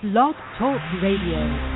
Blog Talk Radio.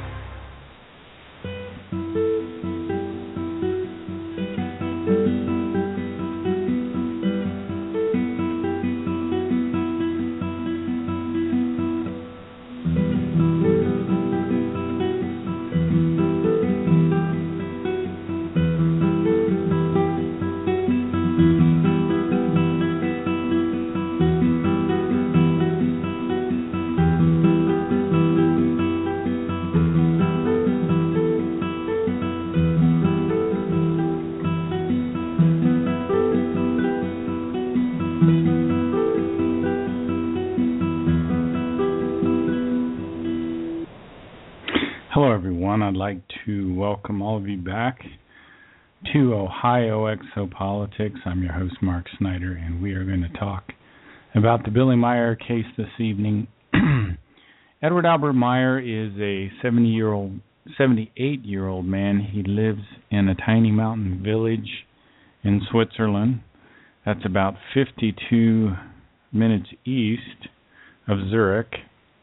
I'd like to welcome all of you back to Ohio Exopolitics. I'm your host, Mark Snyder, and we are going to talk about the Billy Meier case this evening. Edward Albert Meier is a 78-year-old man. He lives in a tiny mountain village in Switzerland. That's about 52 minutes east of Zurich.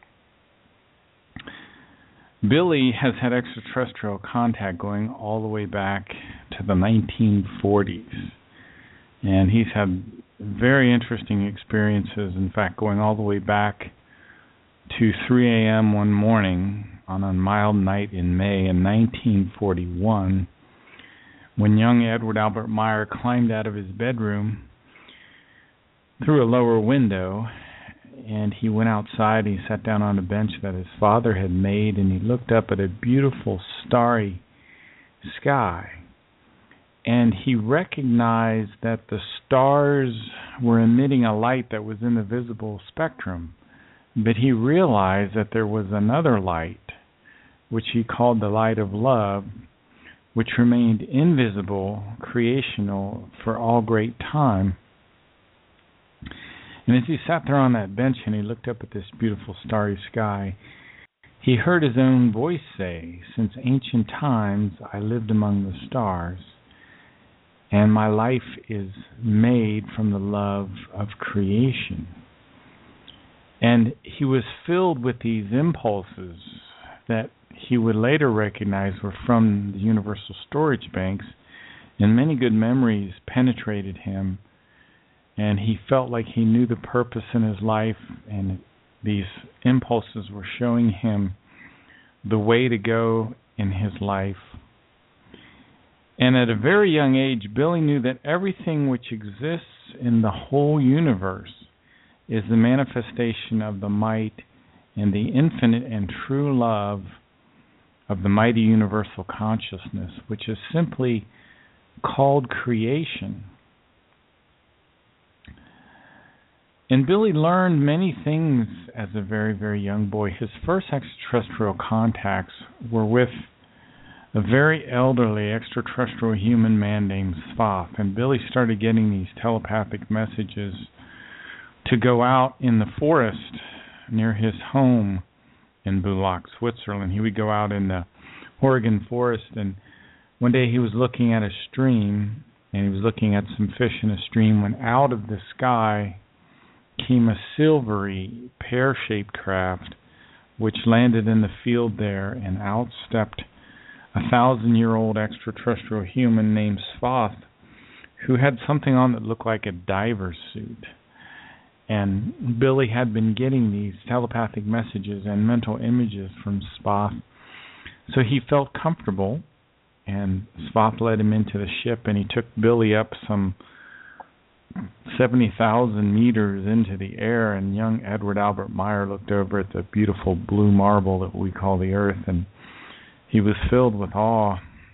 Billy has had extraterrestrial contact going all the way back to the 1940s. And he's had very interesting experiences, in fact, going all the way back to 3 a.m. one morning on a mild night in May in 1941, when young Edward Albert Meier climbed out of his bedroom through a lower window, and he went outside. He sat down on a bench that his father had made, and he looked up at a beautiful starry sky. And he recognized that the stars were emitting a light that was in the visible spectrum. But he realized that there was another light, which he called the light of love, which remained invisible, creational for all great time. And as he sat there on that bench and he looked up at this beautiful starry sky, he heard his own voice say, "Since ancient times I lived among the stars, and my life is made from the love of creation." And he was filled with these impulses that he would later recognize were from the universal storage banks, and many good memories penetrated him. And he felt like he knew the purpose in his life, and these impulses were showing him the way to go in his life. And at a very young age, Billy knew that everything which exists in the whole universe is the manifestation of the might and the infinite and true love of the mighty universal consciousness, which is simply called creation. And Billy learned many things as a very, very young boy. His first extraterrestrial contacts were with a very elderly extraterrestrial human man named Svath. And Billy started getting these telepathic messages to go out in the forest near his home in Bulak, Switzerland. He would go out in the Oregon forest, and one day he was looking at a stream, and he was looking at some fish in a stream, when out of the sky came a silvery, pear-shaped craft, which landed in the field there, and out stepped a 1,000-year-old extraterrestrial human named Svath, who had something on that looked like a diver's suit. And Billy had been getting these telepathic messages and mental images from Svath, so he felt comfortable, and Svath led him into the ship, and he took Billy up some 70,000 meters into the air, and young Edward Albert Meier looked over at the beautiful blue marble that we call the Earth, and he was filled with awe.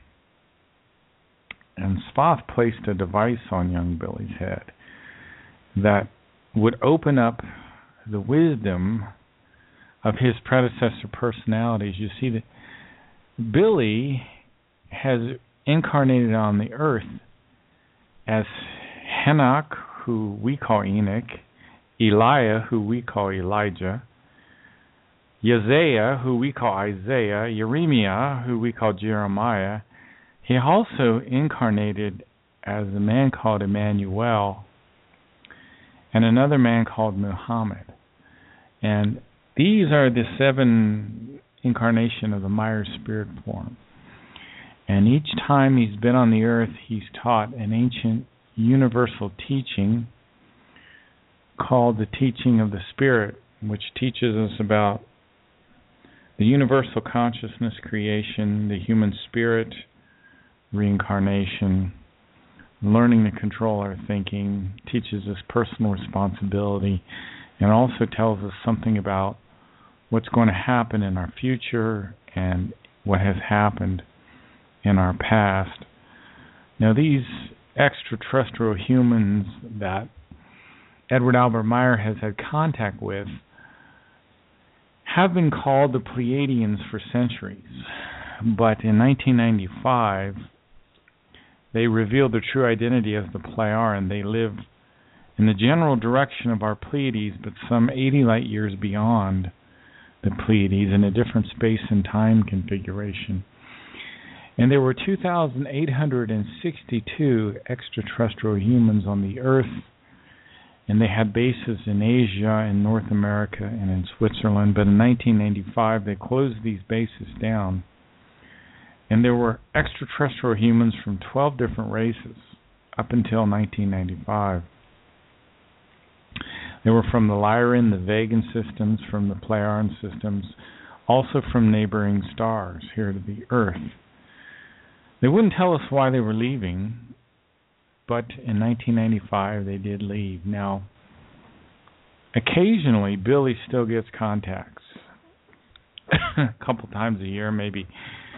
And Svath placed a device on young Billy's head that would open up the wisdom of his predecessor personalities. You see that Billy has incarnated on the Earth as Henoch, who we call Enoch, Elijah, who we call Elijah, Isaiah, who we call Isaiah, Jeremiah, who we call Jeremiah. He also incarnated as a man called Emmanuel and another man called Muhammad. And These are the 7 incarnation of the Myers spirit form. And each time he's been on the earth, he's taught an ancient universal teaching called the teaching of the Spirit, which teaches us about the universal consciousness creation, the human spirit reincarnation, learning to control our thinking, teaches us personal responsibility, and also tells us something about what's going to happen in our future and what has happened in our past. Now, these extraterrestrial humans that Edward Albert Meyer has had contact with have been called the Pleiadians for centuries. But in 1995, they revealed their true identity as the Plejaren. They live in the general direction of our Pleiades, but some 80 light years beyond the Pleiades in a different space and time configuration. And there were 2,862 extraterrestrial humans on the Earth, and they had bases in Asia, in North America, and in Switzerland. But in 1995, they closed these bases down. And there were extraterrestrial humans from 12 different races up until 1995. They were from the Lyran, the Vegan systems, from the Plejaren systems, also from neighboring stars here to the Earth. They wouldn't tell us why they were leaving, but in 1995 they did leave. Now, occasionally Billy still gets contacts. A couple times a year, maybe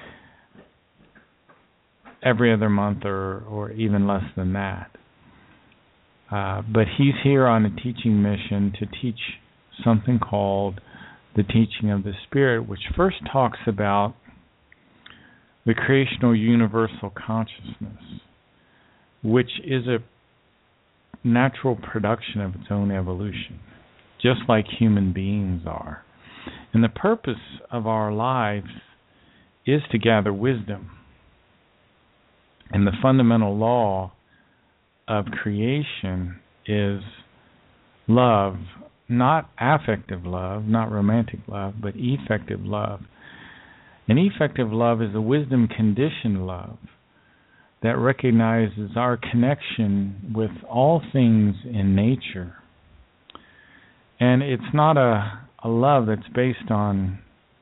every other month or even less than that. But he's here on a teaching mission to teach something called the teaching of the Spirit, which first talks about the creational universal consciousness, which is a natural production of its own evolution, just like human beings are. And the purpose of our lives is to gather wisdom. And the fundamental law of creation is love, not affective love, not romantic love, but effective love. And effective love is a wisdom-conditioned love that recognizes our connection with all things in nature. And it's not a love that's based on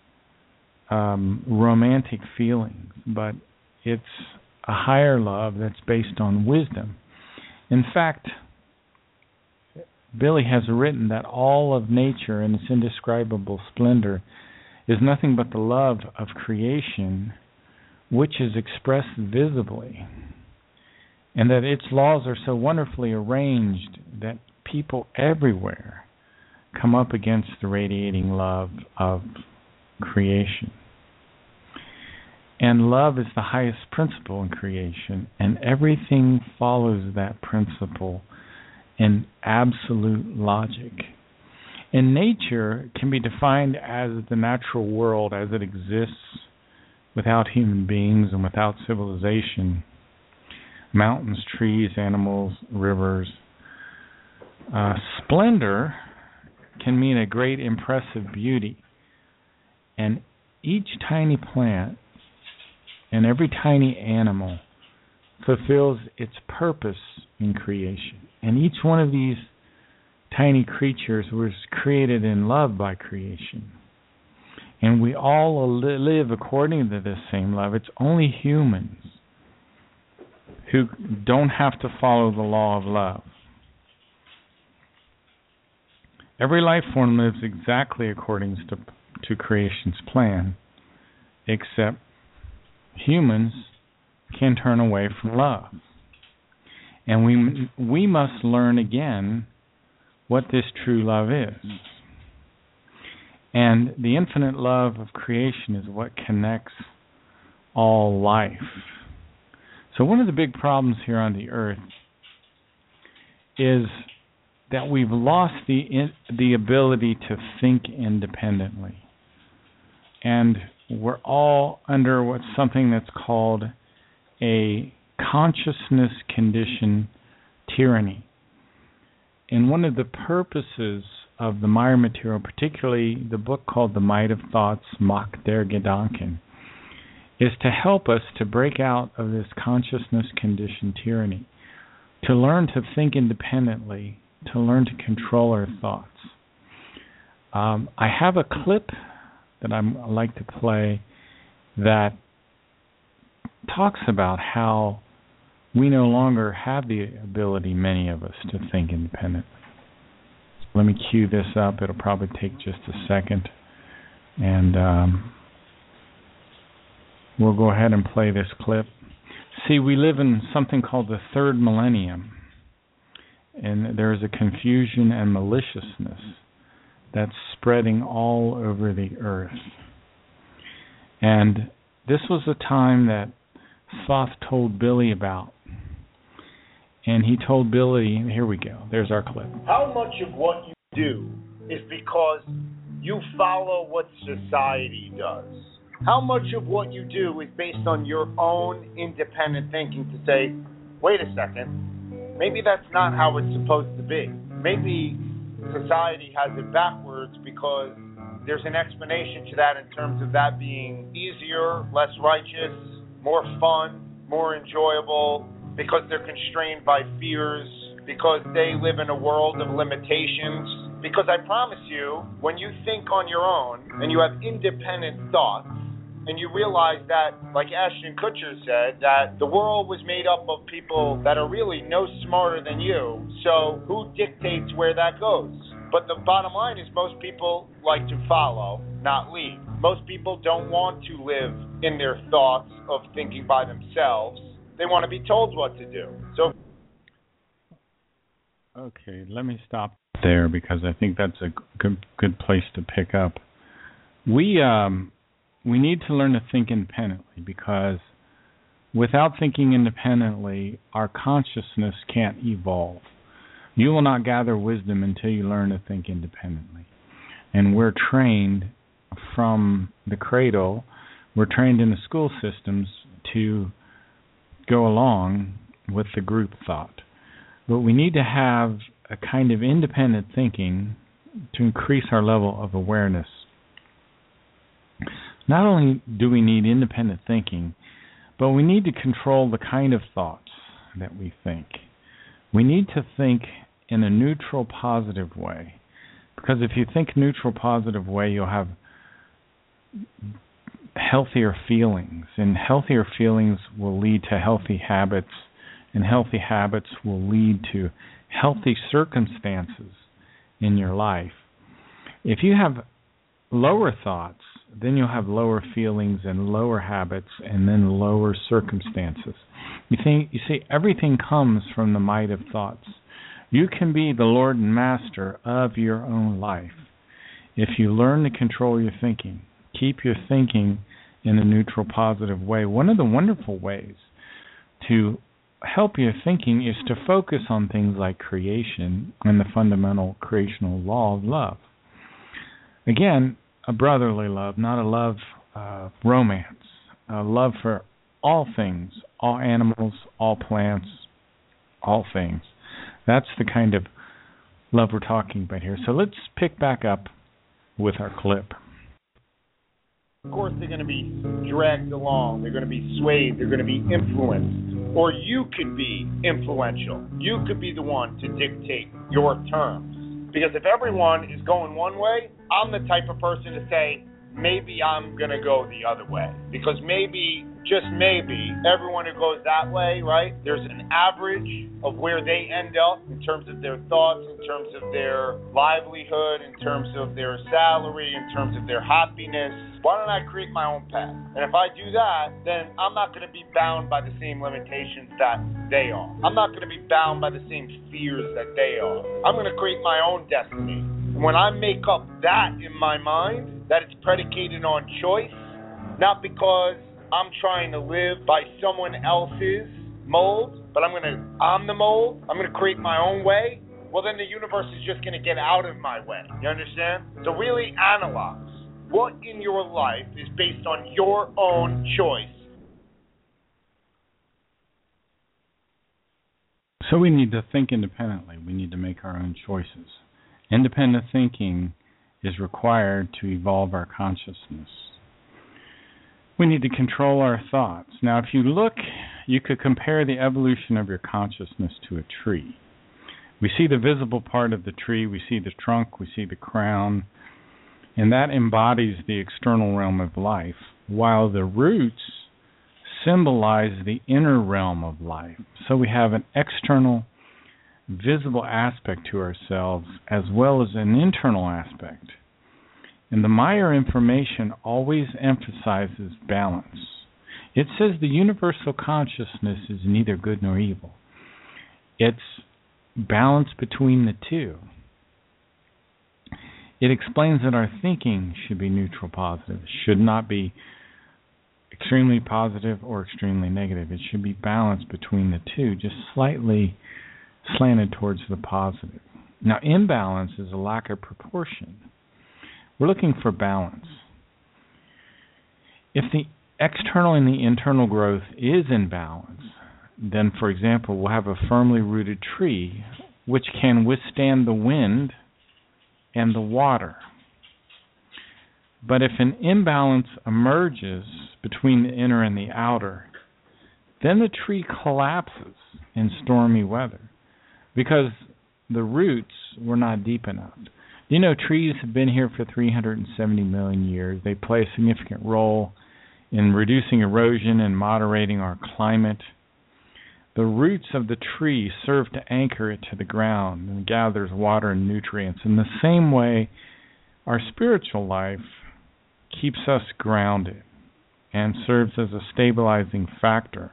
romantic feelings, but it's a higher love that's based on wisdom. In fact, Billy has written that all of nature in its indescribable splendor is nothing but the love of creation, which is expressed visibly, and that its laws are so wonderfully arranged that people everywhere come up against the radiating love of creation. And love is the highest principle in creation, and everything follows that principle in absolute logic. And nature can be defined as the natural world as it exists without human beings and without civilization. Mountains, trees, animals, rivers. Splendor can mean a great impressive beauty. And each tiny plant and every tiny animal fulfills its purpose in creation. And each one of these tiny creatures was created in love by creation. And we all live according to this same love. It's only humans who don't have to follow the law of love. Every life form lives exactly according to creation's plan, except humans can turn away from love. And we must learn again what this true love is. And the infinite love of creation is what connects all life. So one of the big problems here on the earth is that we've lost the ability to think independently. And we're all under something that's called a consciousness condition tyranny. And one of the purposes of the Meyer material, particularly the book called The Might of Thoughts, Macht der Gedanken, is to help us to break out of this consciousness conditioned tyranny, to learn to think independently, to learn to control our thoughts. I have a clip that I like to play that talks about how we no longer have the ability, many of us, to think independently. So let me cue this up. It'll probably take just a second. And we'll go ahead and play this clip. See, we live in something called the third millennium. And there is a confusion and maliciousness that's spreading all over the earth. And this was a time that Thoth told Billy about. And he told Billy, here we go, there's our clip. How much of what you do is because you follow what society does? How much of what you do is based on your own independent thinking to say, wait a second, maybe that's not how it's supposed to be. Maybe society has it backwards because there's an explanation to that in terms of that being easier, less righteous, more fun, more enjoyable, because they're constrained by fears, because they live in a world of limitations. Because I promise you, when you think on your own and you have independent thoughts, and you realize that, like Ashton Kutcher said, that the world was made up of people that are really no smarter than you, so who dictates where that goes? But the bottom line is most people like to follow, not lead. Most people don't want to live in their thoughts of thinking by themselves. They want to be told what to do. So, okay, let me stop there because I think that's a good place to pick up. We need to learn to think independently because without thinking independently, our consciousness can't evolve. You will not gather wisdom until you learn to think independently. And we're trained from the cradle, we're trained in the school systems to go along with the group thought. But we need to have a kind of independent thinking to increase our level of awareness. Not only do we need independent thinking, but we need to control the kind of thoughts that we think. We need to think in a neutral, positive way. Because if you think neutral, positive way, you'll have healthier feelings. And healthier feelings will lead to healthy habits. And healthy habits will lead to healthy circumstances in your life. If you have lower thoughts, then you'll have lower feelings and lower habits and then lower circumstances. You see, everything comes from the might of thoughts. You can be the Lord and Master of your own life if you learn to control your thinking. Keep your thinking in a neutral, positive way. One of the wonderful ways to help your thinking is to focus on things like creation and the fundamental creational law of love. Again, a brotherly love, not a love of romance, a love for all things, all animals, all plants, all things. That's the kind of love we're talking about here. So let's pick back up with our clip. Of course, they're going to be dragged along. They're going to be swayed. They're going to be influenced. Or you could be influential. You could be the one to dictate your terms. Because if everyone is going one way, I'm the type of person to say, maybe I'm going to go the other way. Because maybe, just maybe, everyone who goes that way, right, there's an average of where they end up in terms of their thoughts, in terms of their livelihood, in terms of their salary, in terms of their happiness. Why don't I create my own path? And if I do that, then I'm not going to be bound by the same limitations that they are. I'm not going to be bound by the same fears that they are. I'm going to create my own destiny. And when I make up that in my mind, that it's predicated on choice, not because I'm trying to live by someone else's mold, but I'm the mold, I'm going to create my own way, well then the universe is just going to get out of my way. You understand? So really analyze what in your life is based on your own choice. So we need to think independently. We need to make our own choices. Independent thinking is required to evolve our consciousness. We need to control our thoughts. Now, if you look, you could compare the evolution of your consciousness to a tree. We see the visible part of the tree, we see the trunk, we see the crown, and that embodies the external realm of life, while the roots symbolize the inner realm of life. So we have an external, visible aspect to ourselves as well as an internal aspect. And the Maya information always emphasizes balance. It says the universal consciousness is neither good nor evil. It's balance between the two. It explains that our thinking should be neutral positive. It should not be extremely positive or extremely negative. It should be balanced between the two, just slightly slanted towards the positive. Now, imbalance is a lack of proportion. We're looking for balance. If the external and the internal growth is in balance, then, for example, we'll have a firmly rooted tree which can withstand the wind and the water. But if an imbalance emerges between the inner and the outer, then the tree collapses in stormy weather because the roots were not deep enough. You know, trees have been here for 370 million years. They play a significant role in reducing erosion and moderating our climate. The roots of the tree serve to anchor it to the ground and gathers water and nutrients. In the same way, our spiritual life keeps us grounded and serves as a stabilizing factor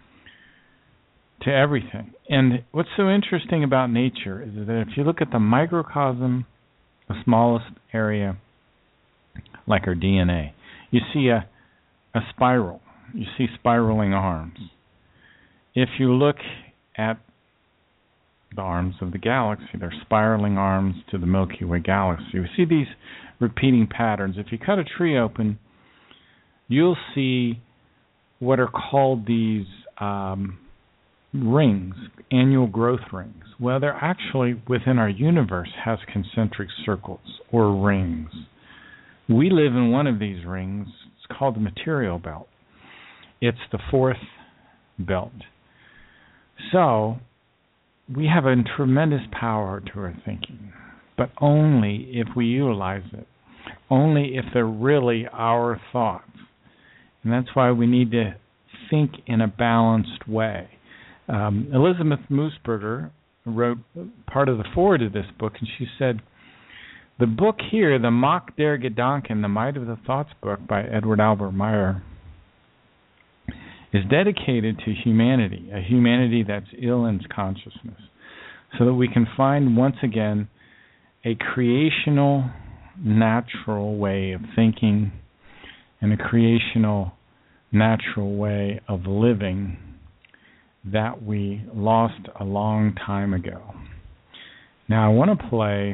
to everything. And what's so interesting about nature is that if you look at the microcosm, the smallest area, like our DNA, you see a spiral. You see spiraling arms. If you look at the arms of the galaxy, they're spiraling arms to the Milky Way galaxy. You see these repeating patterns. If you cut a tree open, you'll see what are called these rings, annual growth rings. Well, they're actually, within our universe, has concentric circles or rings. We live in one of these rings. It's called the material belt. It's the fourth belt. So, we have a tremendous power to our thinking, but only if we utilize it, only if they're really our thoughts. And that's why we need to think in a balanced way. Elizabeth Moosberger wrote part of the foreword of this book, and she said, the book here, the Macht der Gedanken, the Might of the Thoughts book by Edward Albert Meyer, is dedicated to humanity, a humanity that's ill in its consciousness, so that we can find once again a creational, natural way of thinking and a creational, natural way of living that we lost a long time ago. Now, I want to play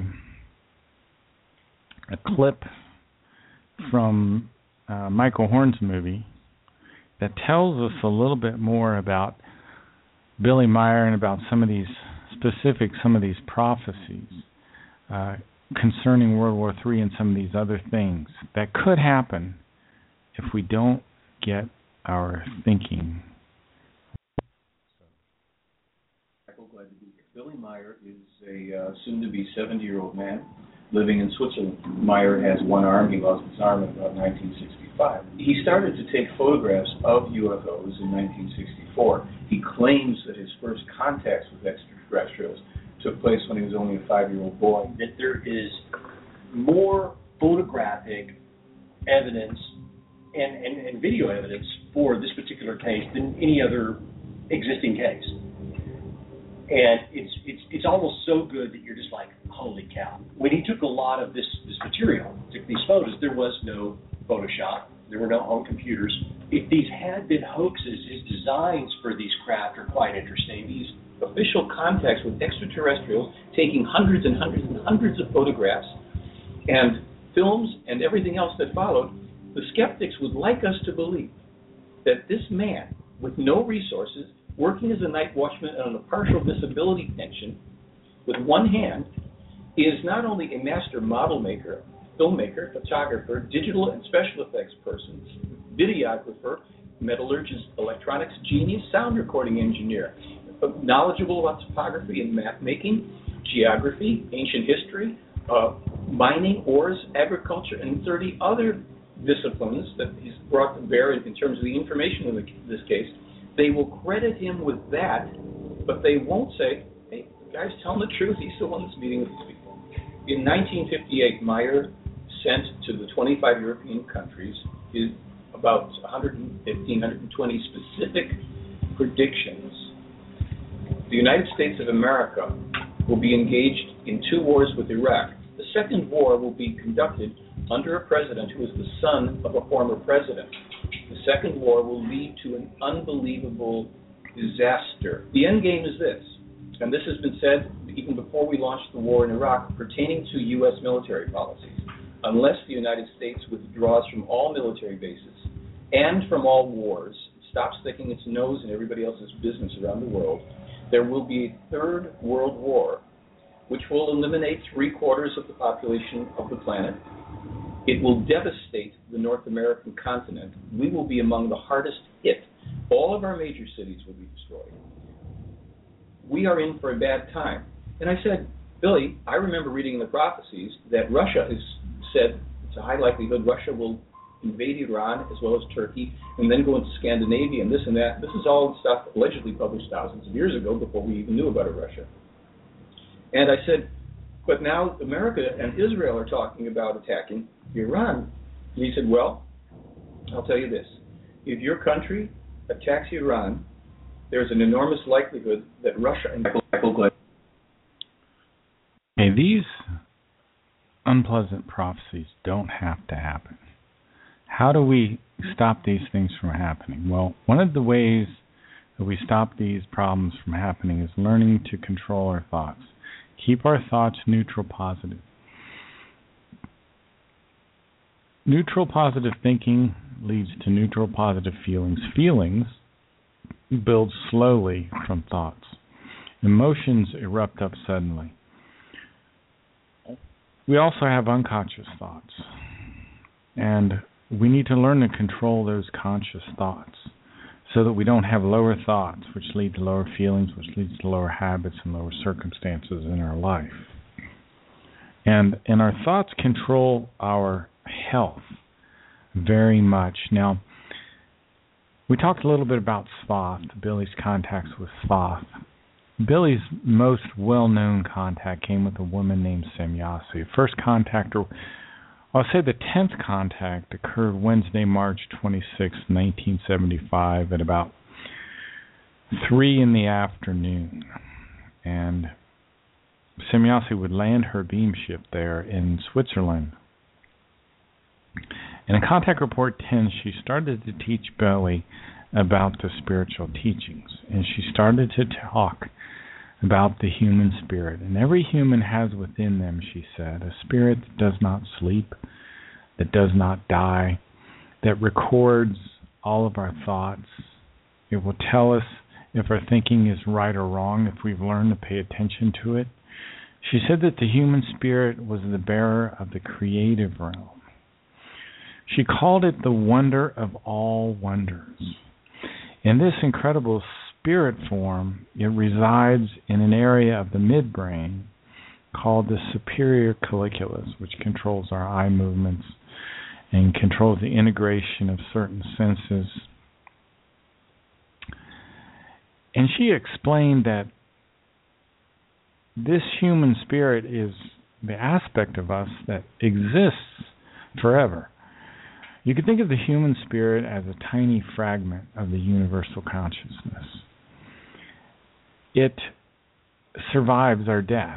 a clip from Michael Horn's movie that tells us a little bit more about Billy Meier and about some of these prophecies concerning World War III and some of these other things that could happen if we don't get our thinking. Michael, glad to be here. Billy Meier is a soon-to-be 70-year-old man living in Switzerland. Meier has one arm. He lost his arm in about 1965. He started to take photographs of UFOs in 1964. He claims that his first contacts with extraterrestrials took place when he was only a 5-year-old boy. That there is more photographic evidence and video evidence for this particular case than any other existing case. And it's almost so good that you're just like, holy cow. When he took a lot of this material, took these photos, there was no Photoshop. There were no home computers. If these had been hoaxes, his designs for these craft are quite interesting. These official contacts with extraterrestrials, taking hundreds and hundreds and hundreds of photographs and films and everything else that followed, the skeptics would like us to believe that this man, with no resources, working as a night watchman on a partial disability pension, with one hand, is not only a master model maker, filmmaker, photographer, digital and special effects person, videographer, metallurgist, electronics genius, sound recording engineer, knowledgeable about topography and map making, geography, ancient history, mining, ores, agriculture, and 30 other disciplines that he's brought to bear in terms of the information in this case. They will credit him with that, but they won't say, hey, the guy's telling the truth. He's the one that's meeting with these people. In 1958, Meyer sent to the 25 European countries about 115, 120 specific predictions. The United States of America will be engaged in 2 wars with Iraq. The second war will be conducted under a president who is the son of a former president. The second war will lead to an unbelievable disaster. The end game is this, and this has been said even before we launched the war in Iraq, pertaining to U.S. military policies. Unless the United States withdraws from all military bases and from all wars, stops sticking its nose in everybody else's business around the world, there will be a third world war, which will eliminate 3/4 of the population of the planet. It will devastate the North American continent. We will be among the hardest hit. All of our major cities will be destroyed. We are in for a bad time. And I said, Billy, I remember reading in the prophecies that Russia has said it's a high likelihood Russia will invade Iran as well as Turkey and then go into Scandinavia and this and that. This is all stuff allegedly published thousands of years ago before we even knew about Russia. And I said, but now America and Israel are talking about attacking Iran. And he said, well, I'll tell you this. If your country attacks Iran, there's an enormous likelihood that Russia and these unpleasant prophecies don't have to happen. How do we stop these things from happening? Well, one of the ways that we stop these problems from happening is learning to control our thoughts. Keep our thoughts neutral positive. Neutral positive thinking leads to neutral positive feelings. Feelings build slowly from thoughts. Emotions erupt up suddenly. We also have unconscious thoughts. And we need to learn to control those conscious thoughts so that we don't have lower thoughts, which lead to lower feelings, which leads to lower habits and lower circumstances in our life. And our thoughts control our health very much. Now, we talked a little bit about Thoth, Billy's contacts with Thoth. Billy's most well-known contact came with a woman named Semyase. First contact, or I'll say the 10th contact, occurred Wednesday, March 26, 1975 at about 3 in the afternoon. And Semyase would land her beam ship there in Switzerland. And in Contact Report 10, she started to teach Billy about the spiritual teachings. And she started to talk about the human spirit. And every human has within them, she said, a spirit that does not sleep, that does not die, that records all of our thoughts. It will tell us if our thinking is right or wrong, if we've learned to pay attention to it. She said that the human spirit was the bearer of the creative realm. She called it the wonder of all wonders. In this incredible spirit form, it resides in an area of the midbrain called the superior colliculus, which controls our eye movements and controls the integration of certain senses. And she explained that this human spirit is the aspect of us that exists forever. You could think of the human spirit as a tiny fragment of the universal consciousness. It survives our death.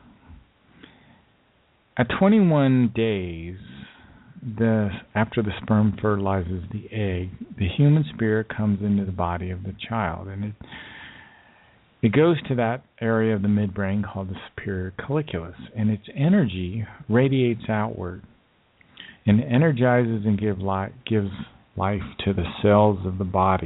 At 21 days, after the sperm fertilizes the egg, the human spirit comes into the body of the child, and it goes to that area of the midbrain called the superior colliculus, and its energy radiates outward and energizes and gives life to the cells of the body.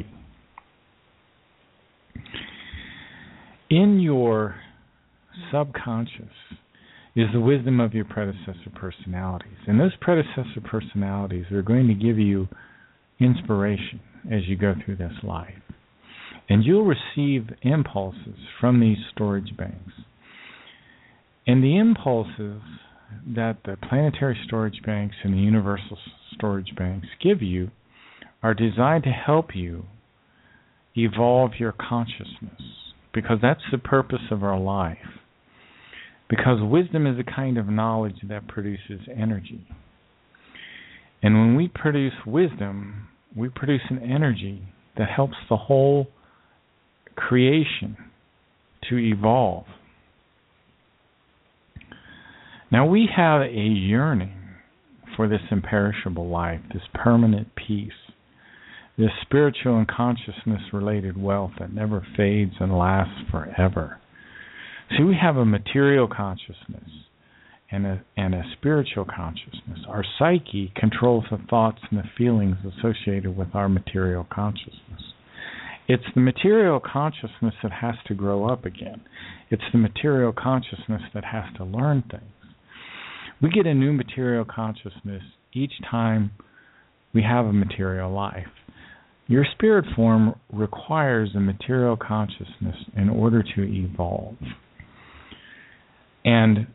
In your subconscious, is the wisdom of your predecessor personalities. And those predecessor personalities are going to give you inspiration as you go through this life. And you'll receive impulses from these storage banks. And the impulses that the planetary storage banks and the universal storage banks give you are designed to help you evolve your consciousness, because that's the purpose of our life. Because wisdom is a kind of knowledge that produces energy. And when we produce wisdom, we produce an energy that helps the whole creation to evolve. Now we have a yearning for this imperishable life, this permanent peace, this spiritual and consciousness-related wealth that never fades and lasts forever. See, we have a material consciousness and a spiritual consciousness. Our psyche controls the thoughts and the feelings associated with our material consciousness. It's the material consciousness that has to grow up again. It's the material consciousness that has to learn things. We get a new material consciousness each time we have a material life. Your spirit form requires a material consciousness in order to evolve. And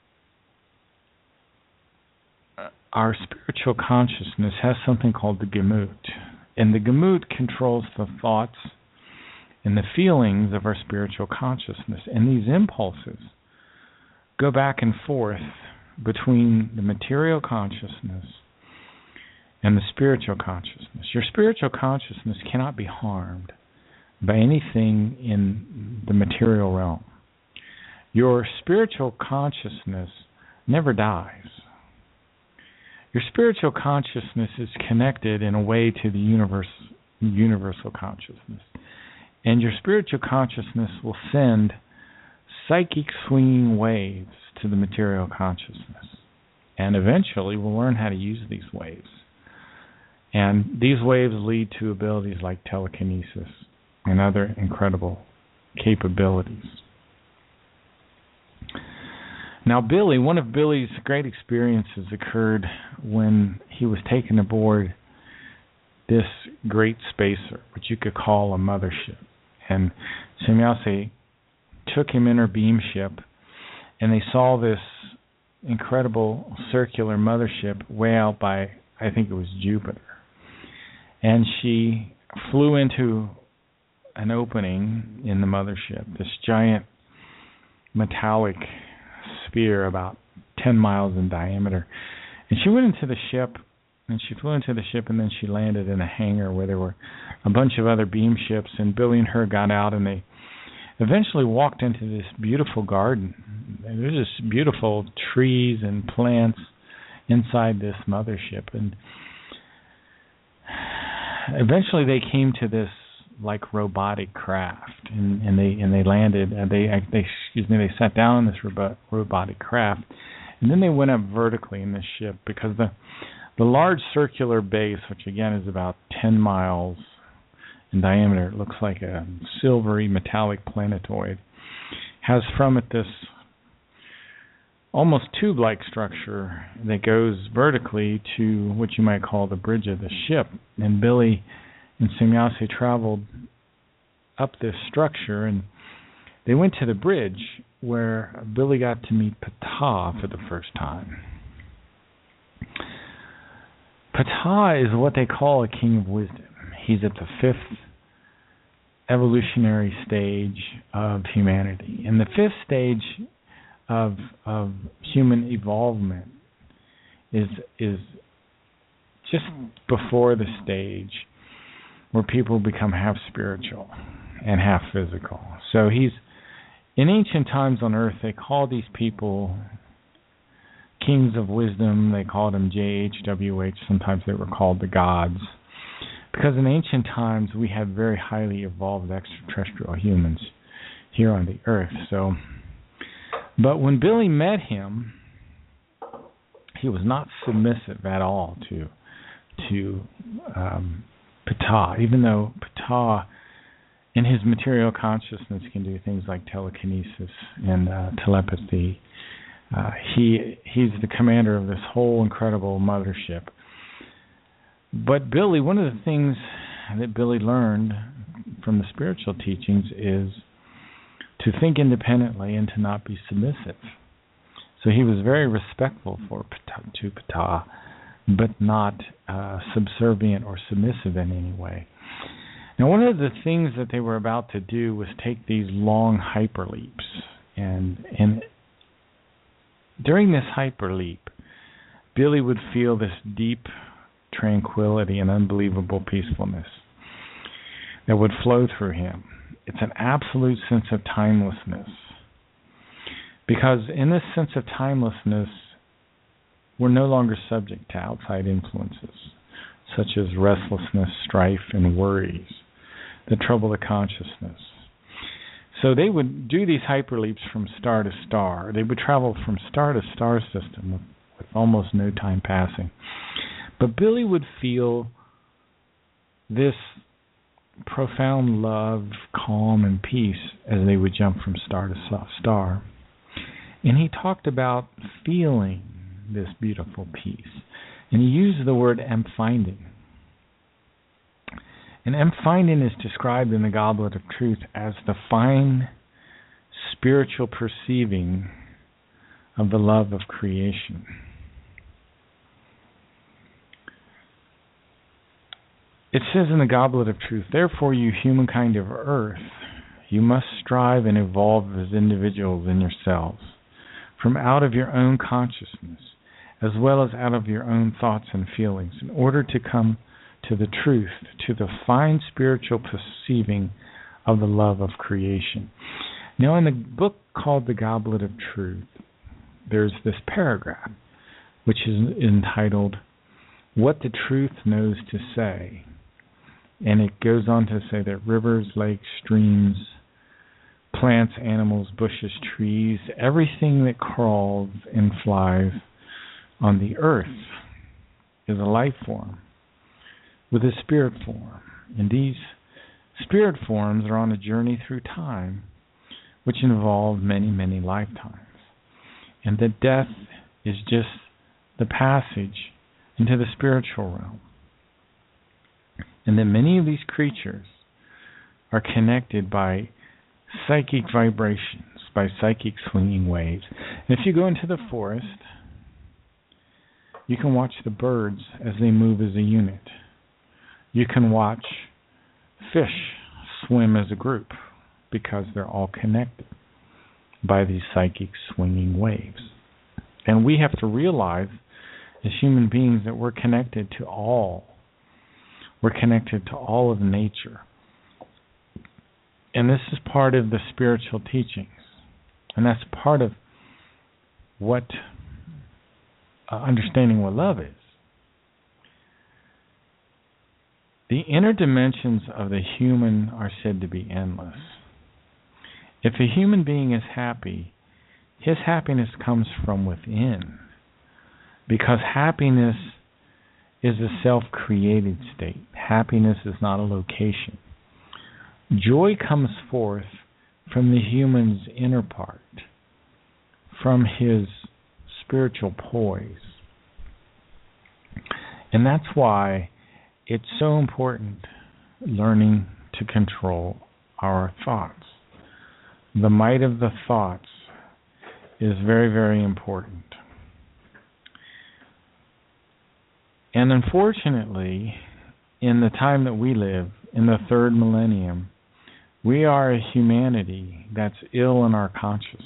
our spiritual consciousness has something called the Gemut. And the Gemut controls the thoughts and the feelings of our spiritual consciousness. And these impulses go back and forth between the material consciousness and the spiritual consciousness. Your spiritual consciousness cannot be harmed by anything in the material realm. Your spiritual consciousness never dies. Your spiritual consciousness is connected in a way to the universal consciousness. And your spiritual consciousness will send psychic swinging waves to the material consciousness. And eventually we'll learn how to use these waves. And these waves lead to abilities like telekinesis and other incredible capabilities. Now, one of Billy's great experiences occurred when he was taken aboard this great spacer, which you could call a mothership. And Semjase took him in her beam ship, and they saw this incredible circular mothership way out by, I think it was Jupiter. And she flew into an opening in the mothership, this giant metallic sphere about 10 miles in diameter. And she went into the ship, and she flew into the ship, and then she landed in a hangar where there were a bunch of other beam ships, and Billy and her got out, and they eventually walked into this beautiful garden. And there's just beautiful trees and plants inside this mothership. And eventually they came to this like robotic craft, and they landed. They sat down in this robotic craft, and then they went up vertically in this ship, because the large circular base, which again is about 10 miles in diameter, it looks like a silvery metallic planetoid, has from it this almost tube-like structure that goes vertically to what you might call the bridge of the ship. And Billy and Semjase traveled up this structure, and they went to the bridge where Billy got to meet Ptah for the first time. Ptah is what they call a king of wisdom. He's at the 5th evolutionary stage of humanity. And the 5th stage of human evolvement is just before the stage where people become half spiritual and half physical. So in ancient times on Earth, they called these people kings of wisdom. They called them JHWH. Sometimes they were called the gods. Because in ancient times, we had very highly evolved extraterrestrial humans here on the Earth. But when Billy met him, he was not submissive at all to Ptah, even though Ptah, in his material consciousness, can do things like telekinesis and telepathy. He's the commander of this whole incredible mothership. But Billy, one of the things that Billy learned from the spiritual teachings is to think independently and to not be submissive. So he was very respectful to Ptah, but not subservient or submissive in any way. Now, one of the things that they were about to do was take these long hyperleaps. And during this hyperleap, Billy would feel this deep tranquility and unbelievable peacefulness that would flow through him. It's an absolute sense of timelessness. Because in this sense of timelessness, we're no longer subject to outside influences, such as restlessness, strife, and worries that trouble the consciousness. So they would do these hyperleaps from star to star. They would travel from star to star system with almost no time passing. But Billy would feel this profound love, calm, and peace as they would jump from star to star. And he talked about feeling this beautiful peace. And he used the word empfinding. And empfinding is described in the Goblet of Truth as the fine spiritual perceiving of the love of creation. It says in the Goblet of Truth, "Therefore, you humankind of earth, you must strive and evolve as individuals in yourselves, from out of your own consciousness, as well as out of your own thoughts and feelings, in order to come to the truth, to the fine spiritual perceiving of the love of creation." Now, in the book called The Goblet of Truth, there's this paragraph, which is entitled, "What the Truth Knows to Say." And it goes on to say that rivers, lakes, streams, plants, animals, bushes, trees, everything that crawls and flies on the earth is a life form with a spirit form. And these spirit forms are on a journey through time, which involve many, many lifetimes. And that death is just the passage into the spiritual realm. And that many of these creatures are connected by psychic vibrations, by psychic swinging waves. And if you go into the forest, you can watch the birds as they move as a unit. You can watch fish swim as a group because they're all connected by these psychic swinging waves. And we have to realize as human beings that we're connected to all. We're connected to all of nature. And this is part of the spiritual teachings. And that's part of what understanding what love is. The inner dimensions of the human are said to be endless. If a human being is happy, his happiness comes from within. Because happiness is a self-created state. Happiness is not a location. Joy comes forth from the human's inner part, from his spiritual poise. And that's why it's so important learning to control our thoughts. The might of the thoughts is very, very important. And unfortunately, in the time that we live, in the third millennium, we are a humanity that's ill in our consciousness.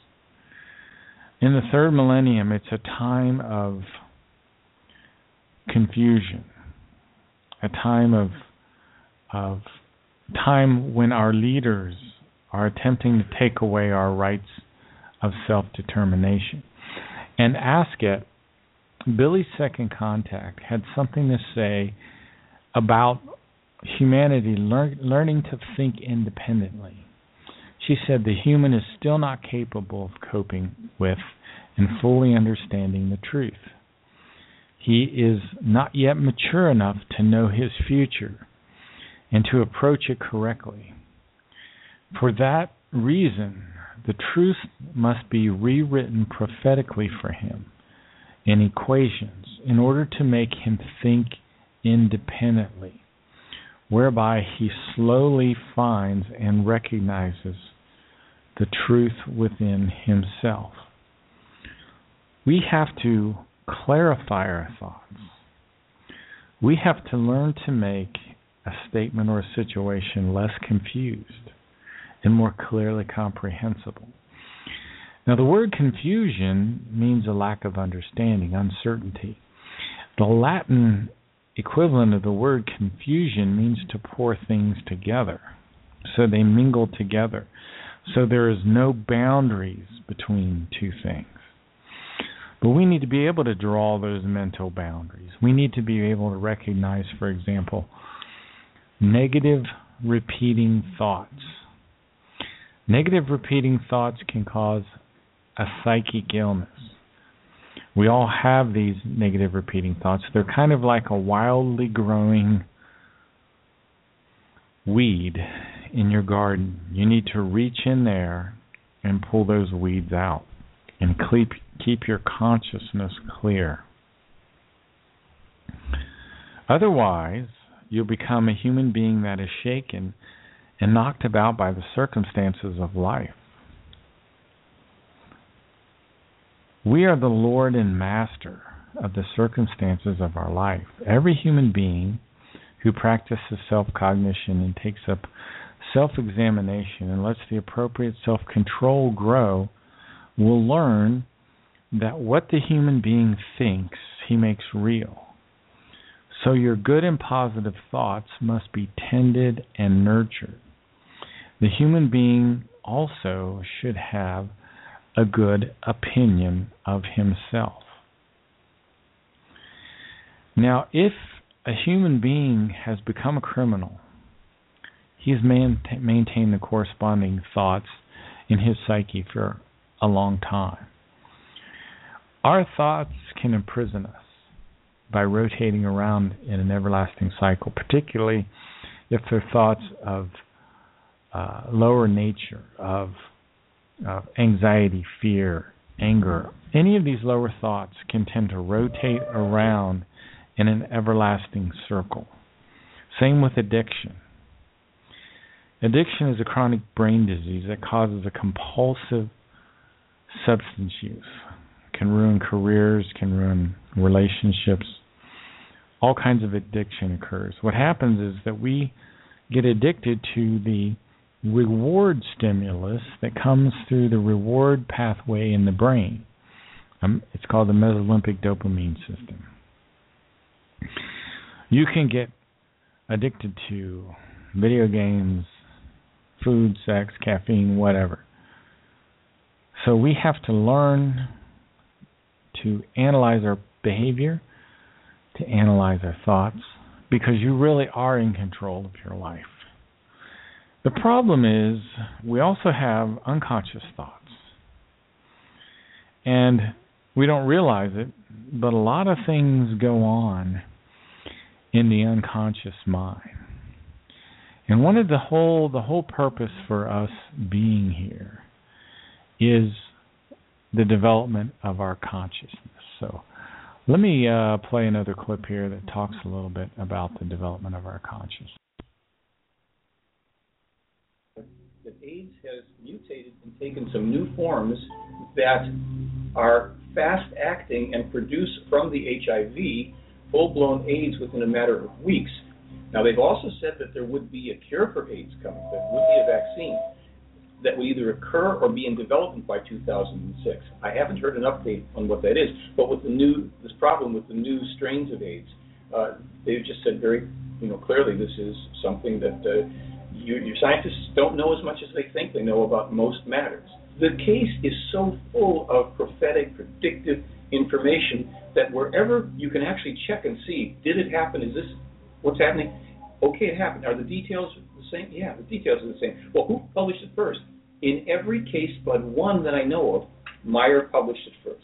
In the third millennium, it's a time of confusion, a time of time when our leaders are attempting to take away our rights of self-determination. And Asket, Billy's second contact, had something to say about humanity learning to think independently. She said the human is still not capable of coping with and fully understanding the truth. He is not yet mature enough to know his future and to approach it correctly. For that reason, the truth must be rewritten prophetically for him in equations in order to make him think independently, whereby he slowly finds and recognizes the truth within himself. We have to clarify our thoughts. We have to learn to make a statement or a situation less confused and more clearly comprehensible. Now, the word confusion means a lack of understanding, uncertainty. The Latin equivalent of the word confusion means to pour things together, so they mingle together, so there is no boundaries between two things. But we need to be able to draw those mental boundaries. We need to be able to recognize, for example, negative repeating thoughts. Negative repeating thoughts can cause a psychic illness. We all have these negative repeating thoughts. They're kind of like a wildly growing weed in your garden. You need to reach in there and pull those weeds out and keep your consciousness clear. Otherwise, you'll become a human being that is shaken and knocked about by the circumstances of life. We are the Lord and Master of the circumstances of our life. Every human being who practices self-cognition and takes up self-examination and lets the appropriate self-control grow will learn that what the human being thinks, he makes real. So your good and positive thoughts must be tended and nurtured. The human being also should have a good opinion of himself. Now, if a human being has become a criminal, he has maintained the corresponding thoughts in his psyche for a long time. Our thoughts can imprison us by rotating around in an everlasting cycle, particularly if they're thoughts of lower nature, of anxiety, fear, anger. Any of these lower thoughts can tend to rotate around in an everlasting circle. Same with addiction. Addiction is a chronic brain disease that causes a compulsive substance use. Can ruin careers, can ruin relationships. All kinds of addiction occurs. What happens is that we get addicted to the reward stimulus that comes through the reward pathway in the brain. It's called the mesolimbic dopamine system. You can get addicted to video games, food, sex, caffeine, whatever. So we have to learn to analyze our behavior, to analyze our thoughts, because you really are in control of your life. The problem is we also have unconscious thoughts. And we don't realize it, but a lot of things go on in the unconscious mind. And one of the whole purpose for us being here is the development of our consciousness. So let me play another clip here that talks a little bit about the development of our consciousness. That AIDS has mutated and taken some new forms that are fast-acting and produce from the HIV full-blown AIDS within a matter of weeks. Now, they've also said that there would be a cure for AIDS coming, there would be a vaccine that will either occur or be in development by 2006. I haven't heard an update on what that is, but with this problem with the new strains of AIDS, they've just said very clearly this is something that your scientists don't know as much as they think they know about most matters. The case is so full of prophetic, predictive information that wherever you can actually check and see, did it happen? Is this what's happening? Okay, it happened. Are the details the same? Yeah, the details are the same. Well, who published it first? In every case but one that I know of, Meyer published it first.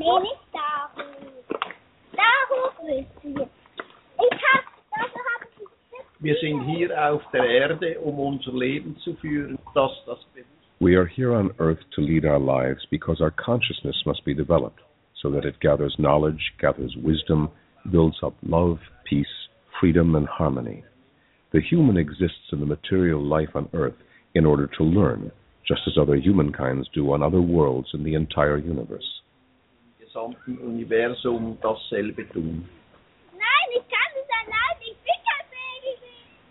Nee, nicht da hoch. Da hoch willst du jetzt. Dafür habe ich Wir sind hier auf der Erde, unser Leben zu führen, das bewusst. We are here on earth to lead our lives because our consciousness must be developed so that it gathers knowledge, gathers wisdom, builds up love, peace, freedom, and harmony. The human exists in the material life on earth in order to learn, just as other humankinds do on other worlds in the entire universe. Im gesamten Universum dasselbe tun. Nein, ich kann es allein. Ich bin kein Baby.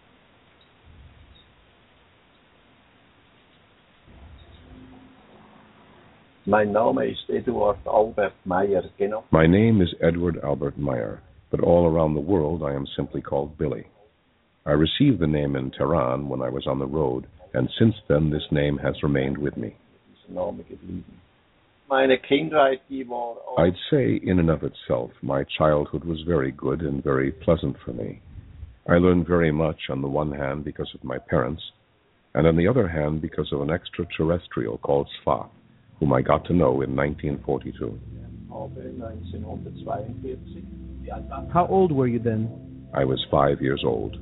Mein Name ist Eduard Albert Meyer, genau. My name is Edward Albert Meyer, but all around the world I am simply called Billy. I received the name in Tehran when I was on the road, and since then this name has remained with me. Meine Kindheit, die war I'd say in and of itself, my childhood was very good and very pleasant for me. I learned very much on the one hand because of my parents, and on the other hand because of an extraterrestrial called Sfat, whom I got to know in 1942. How old were you then? I was 5 years old.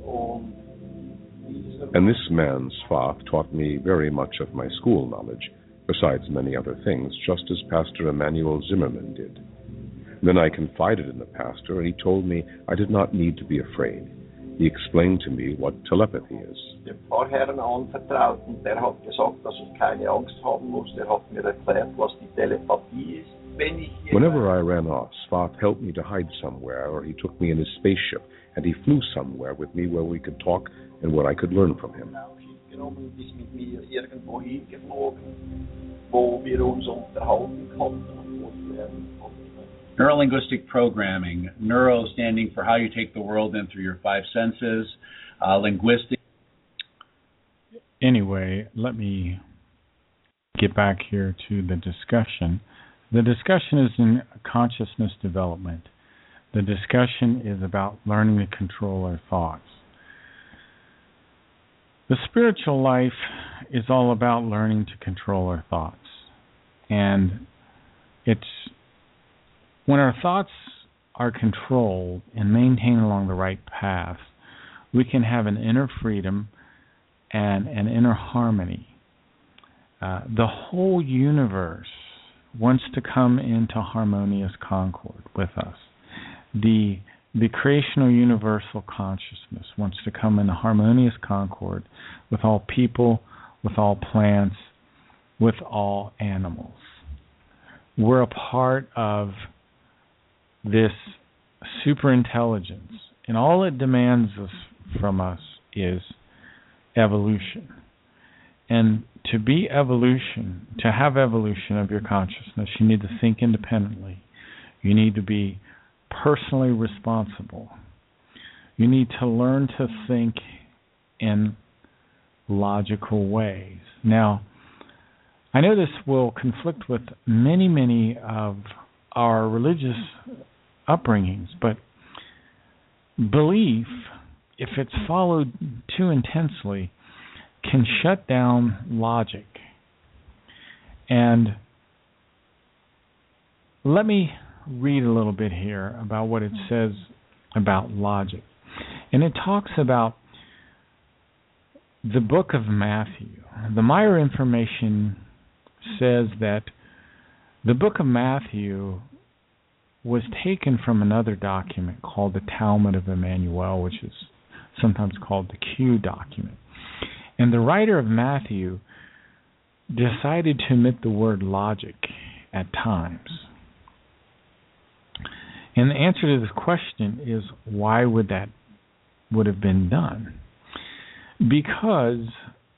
And this man, Sfat, taught me very much of my school knowledge, besides many other things, just as Pastor Emanuel Zimmerman did. Then I confided in the pastor, and he told me I did not need to be afraid. He explained to me what telepathy is. Dem Pfarrherrn anvertraut und der hat gesagt, dass ich keine Angst haben muss. Der hat mir erklärt, was die Telepathie ist. Whenever I ran off, Sfat helped me to hide somewhere, or he took me in his spaceship, and he flew somewhere with me where we could talk and where I could learn from him. Ist mit mir irgendwo hingeflogen, wo wir uns unterhalten konnten und wo ich lernen konnte. Neurolinguistic programming, neuro standing for how you take the world in through your five senses, linguistic. Anyway, let me get back here to the discussion. The discussion is in consciousness development. The discussion is about learning to control our thoughts. The spiritual life is all about learning to control our thoughts. And it's when our thoughts are controlled and maintained along the right path, we can have an inner freedom and an inner harmony. The whole universe wants to come into harmonious concord with us. The creational universal consciousness wants to come into harmonious concord with all people, with all plants, with all animals. We're a part of this superintelligence, and all it demands from us is evolution. And to have evolution of your consciousness, you need to think independently. You need to be personally responsible. You need to learn to think in logical ways. Now, I know this will conflict with many of our religious upbringings, but belief, if it's followed too intensely, can shut down logic. And let me read a little bit here about what it says about logic. And it talks about the book of Matthew. The Meyer information says that the book of Matthew was taken from another document called the Talmud of Emmanuel, which is sometimes called the Q document. And the writer of Matthew decided to omit the word logic at times. And the answer to this question is, why would that would have been done? Because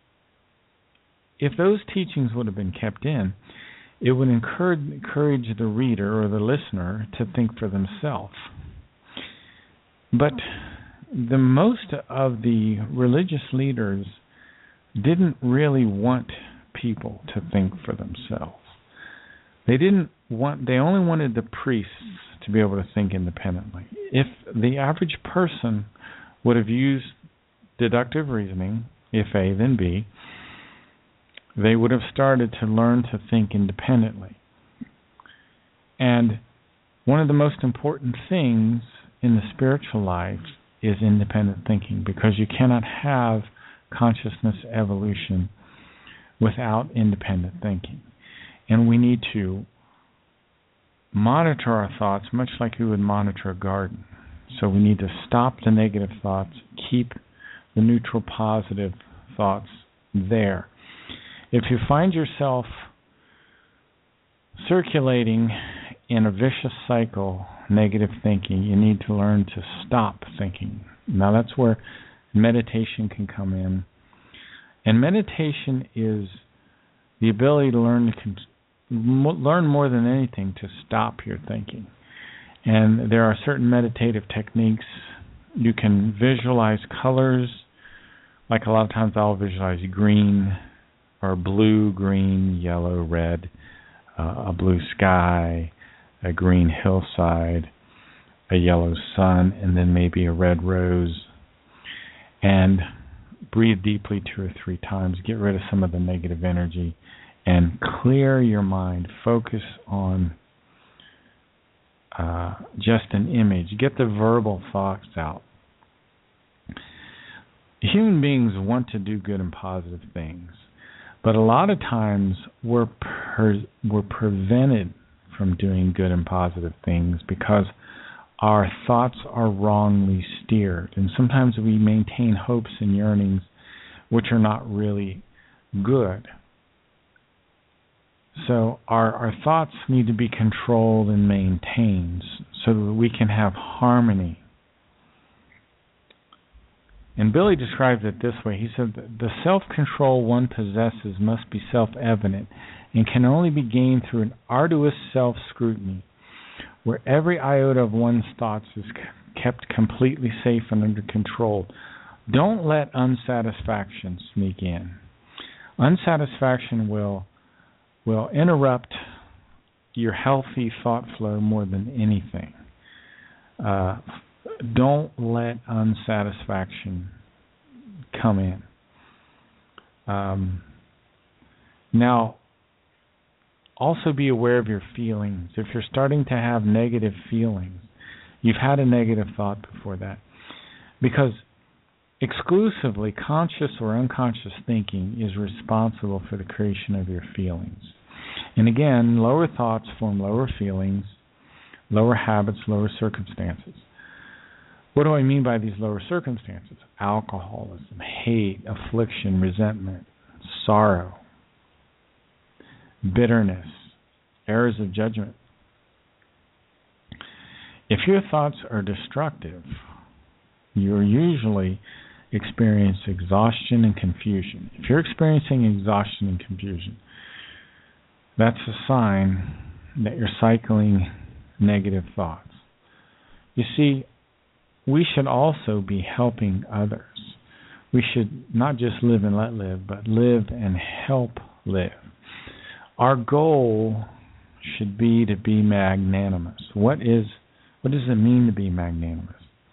if those teachings would have been kept in, it would encourage the reader or the listener to think for themselves. But the most of the religious leaders didn't really want people to think for themselves. They only wanted the priests to be able to think independently. If the average person would have used deductive reasoning, if A, then B, they would have started to learn to think independently. And one of the most important things in the spiritual life is independent thinking, because you cannot have consciousness evolution without independent thinking. And we need to monitor our thoughts much like we would monitor a garden. So we need to stop the negative thoughts, keep the neutral positive thoughts there. If you find yourself circulating in a vicious cycle, negative thinking, you need to learn to stop thinking. Now that's where meditation can come in. And meditation is the ability to learn more than anything to stop your thinking. And there are certain meditative techniques. You can visualize colors, like a lot of times I'll visualize green or blue, green, yellow, red, a blue sky, a green hillside, a yellow sun, and then maybe a red rose. And breathe deeply 2 or 3 times. Get rid of some of the negative energy and clear your mind. Focus on just an image. Get the verbal thoughts out. Human beings want to do good and positive things, but a lot of times we're prevented from doing good and positive things because our thoughts are wrongly steered. And sometimes we maintain hopes and yearnings which are not really good. So our thoughts need to be controlled and maintained so that we can have harmony. And Billy describes it this way. He said, the self-control one possesses must be self-evident and can only be gained through an arduous self-scrutiny, where every iota of one's thoughts is kept completely safe and under control. Don't let unsatisfaction sneak in. Unsatisfaction will interrupt your healthy thought flow more than anything. Don't let unsatisfaction come in. Now, also be aware of your feelings. If you're starting to have negative feelings, you've had a negative thought before that. Because exclusively conscious or unconscious thinking is responsible for the creation of your feelings. And again, lower thoughts form lower feelings, lower habits, lower circumstances. What do I mean by these lower circumstances? Alcoholism, hate, affliction, resentment, sorrow, bitterness, errors of judgment. If your thoughts are destructive, you're usually experience exhaustion and confusion. If you're experiencing exhaustion and confusion, that's a sign that you're cycling negative thoughts. You see, we should also be helping others. We should not just live and let live, but live and help live. Our goal should be to be magnanimous. What does it mean to be magnanimous?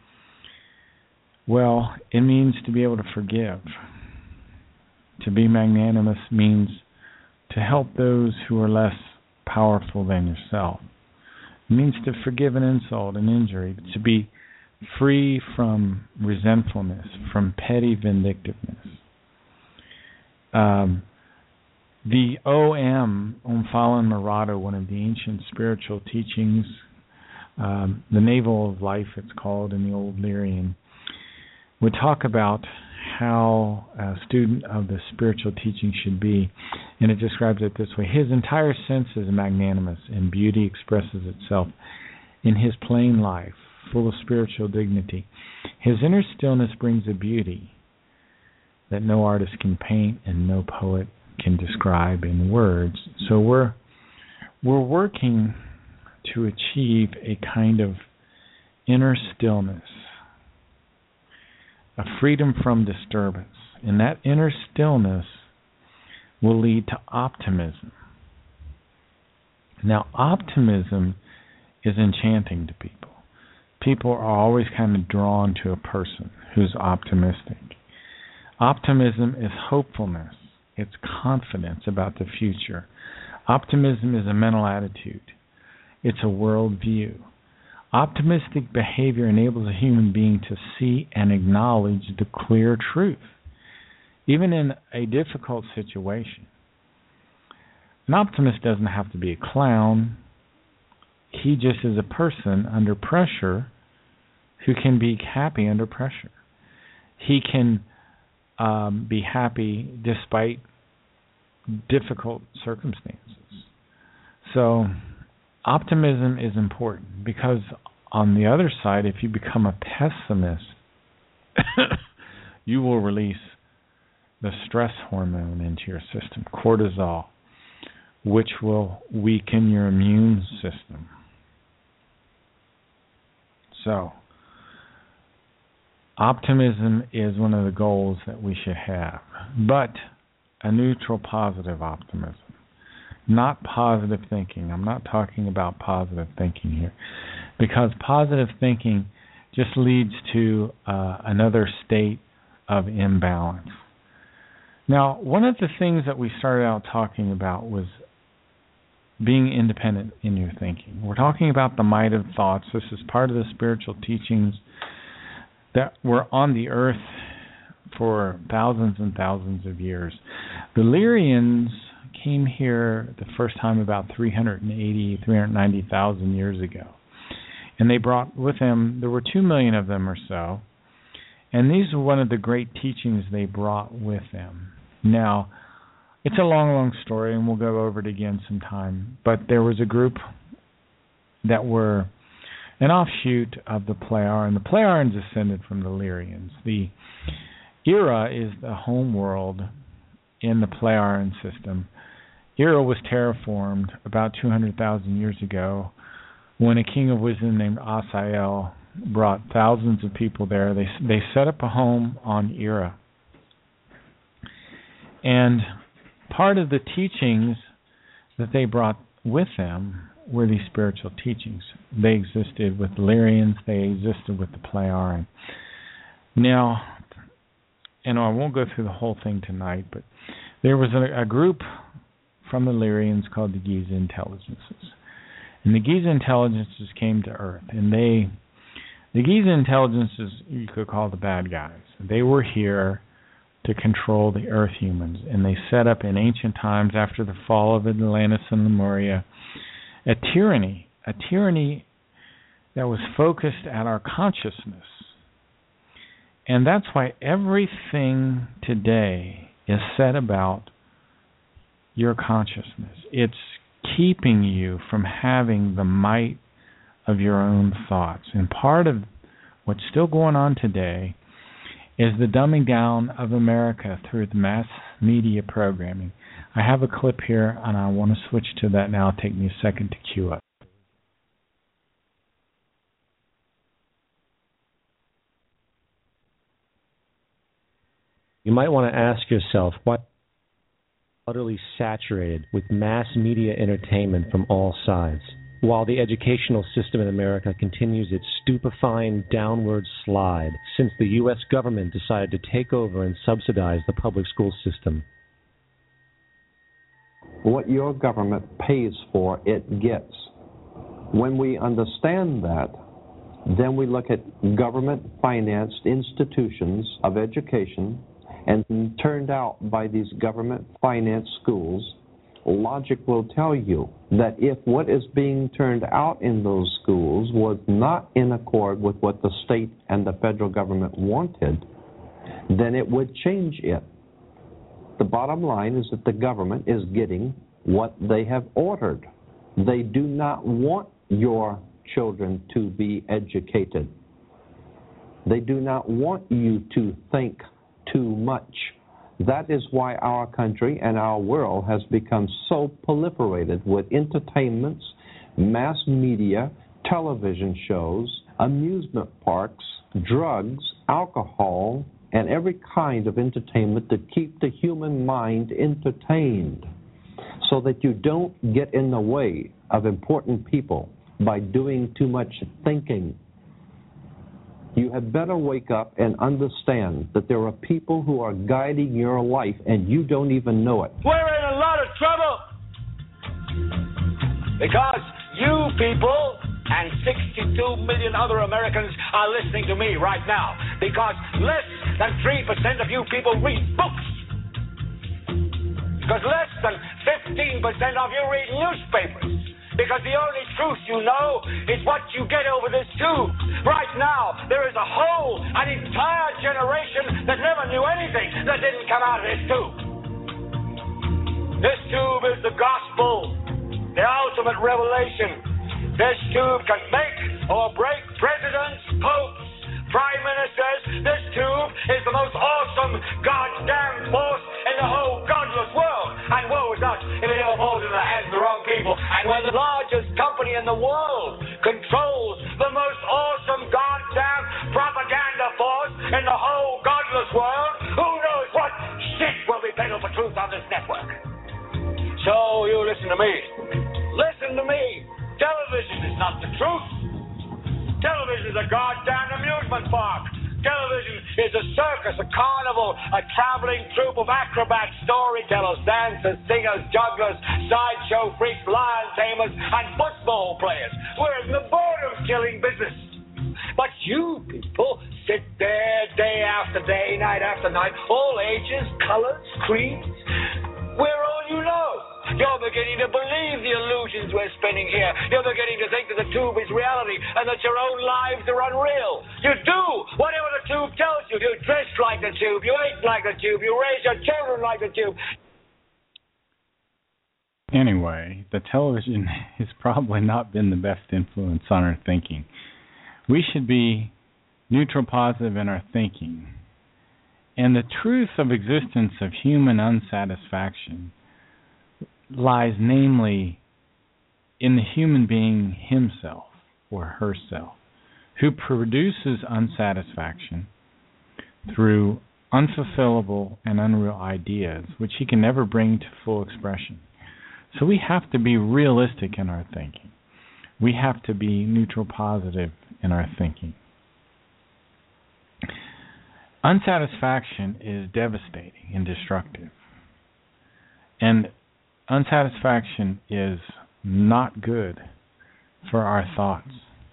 Well, it means to be able to forgive. To be magnanimous means to help those who are less powerful than yourself. It means to forgive an insult, an injury, to be free from resentfulness, from petty vindictiveness. The Omphalen Marato, one of the ancient spiritual teachings, the Navel of Life it's called in the Old Lyrian, would talk about how a student of the spiritual teaching should be, and it describes it this way. His entire sense is magnanimous, and beauty expresses itself in his plain life, full of spiritual dignity. His inner stillness brings a beauty that no artist can paint and no poet can describe in words. So we're working to achieve a kind of inner stillness, a freedom from disturbance. And that inner stillness will lead to optimism. Now, optimism is enchanting to people. People are always kind of drawn to a person who's optimistic. Optimism is hopefulness. It's confidence about the future. Optimism is a mental attitude. It's a worldview. Optimistic behavior enables a human being to see and acknowledge the clear truth, even in a difficult situation. An optimist doesn't have to be a clown. He just is a person under pressure who can be happy under pressure. He can be happy despite difficult circumstances. So optimism is important, because on the other side, if you become a pessimist, you will release the stress hormone into your system, cortisol, which will weaken your immune system. So, optimism is one of the goals that we should have, but a neutral, positive optimism, not positive thinking. I'm not talking about positive thinking here, because positive thinking just leads to another state of imbalance. Now, one of the things that we started out talking about was being independent in your thinking. We're talking about the might of thoughts. This is part of the spiritual teachings that were on the earth for thousands and thousands of years. The Lyrians came here the first time about 390,000 years ago. And they brought with them, there were 2 million of them or so, and these are one of the great teachings they brought with them. Now, it's a long, long story, and we'll go over it again sometime, but there was a group that were an offshoot of the Plejaren. The Plejarens descended from the Lyrians. The Era is the home world in the Plejaren system. Era was terraformed about 200,000 years ago when a king of wisdom named Asael brought thousands of people there. They set up a home on Era. And part of the teachings that they brought with them were these spiritual teachings. They existed with the Lyrians. They existed with the Plejaren. Now, and I won't go through the whole thing tonight, but there was a group from the Lyrians called the Giza Intelligences. And the Giza Intelligences came to Earth. And the Giza Intelligences, you could call the bad guys. They were here to control the Earth humans. And they set up in ancient times, after the fall of Atlantis and Lemuria, a tyranny that was focused at our consciousness. And that's why everything today is said about your consciousness. It's keeping you from having the might of your own thoughts. And part of what's still going on today is the dumbing down of America through the mass media programming. I have a clip here, and I want to switch to that now. It'll take me a second to cue up. You might want to ask yourself, why utterly saturated with mass media entertainment from all sides, while the educational system in America continues its stupefying downward slide since the U.S. government decided to take over and subsidize the public school system. What your government pays for, it gets. When we understand that, then we look at government-financed institutions of education, and turned out by these government-financed schools, logic will tell you that if what is being turned out in those schools was not in accord with what the state and the federal government wanted, then it would change it. The bottom line is that the government is getting what they have ordered. They do not want your children to be educated. They do not want you to think too much. That is why our country and our world has become so proliferated with entertainments, mass media, television shows, amusement parks, drugs, alcohol, and every kind of entertainment to keep the human mind entertained, so that you don't get in the way of important people by doing too much thinking. You had better wake up and understand that there are people who are guiding your life and you don't even know it. We're in a lot of trouble because You people and 62 million other Americans are listening to me right now because less than 3% of you people read books. Because less than 15% of you read newspapers. Because the only truth you know is what you get over this tube. Right now, there is an entire generation that never knew anything that didn't come out of this tube. This tube is the gospel, the ultimate revelation. This tube can make or break presidents, popes, prime ministers. This tube is the most awesome goddamn force in the whole godless world. And woe is us if it ever falls into the hands of the wrong people. And when the largest company in the world controls the most awesome goddamn propaganda force in the whole godless world, who knows what shit will be peddled for truth on this network. So you listen to me. Listen to me. Television is not the truth. Television is a goddamn amusement park. Television is a circus, a carnival, a traveling troupe of acrobats, storytellers, dancers, singers, jugglers, sideshow freaks, lion tamers, and football players. We're in the boredom-killing business. But you people sit there day after day, night after night, all ages, colors, creeds. We're all you know. You're beginning to believe the illusions we're spinning here. You're beginning to think that the tube is reality and that your own lives are unreal. You do whatever the tube tells you. You dress like the tube. You eat like the tube. You raise your children like the tube. Anyway, the television has probably not been the best influence on our thinking. We should be neutral positive in our thinking. And the truth of existence of human unsatisfaction lies namely in the human being himself or herself, who produces unsatisfaction through unfulfillable and unreal ideas, which he can never bring to full expression. So we have to be realistic in our thinking. We have to be neutral positive in our thinking. Unsatisfaction is devastating and destructive. And unsatisfaction is not good for our thoughts.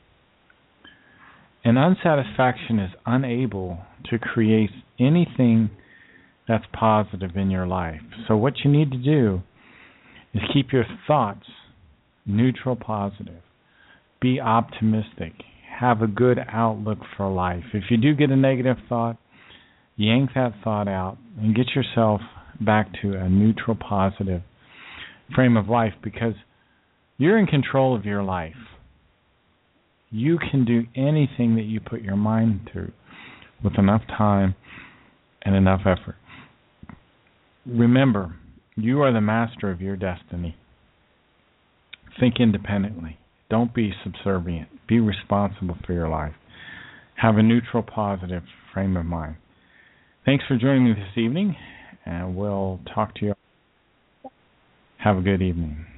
And unsatisfaction is unable to create anything that's positive in your life. So what you need to do is keep your thoughts neutral positive. Be optimistic. Have a good outlook for life. If you do get a negative thought, yank that thought out and get yourself back to a neutral positive frame of life, because you're in control of your life. You can do anything that you put your mind to with enough time and enough effort. Remember, you are the master of your destiny. Think independently. Don't be subservient. Be responsible for your life. Have a neutral, positive frame of mind. Thanks for joining me this evening, and we'll talk to you. Have a good evening.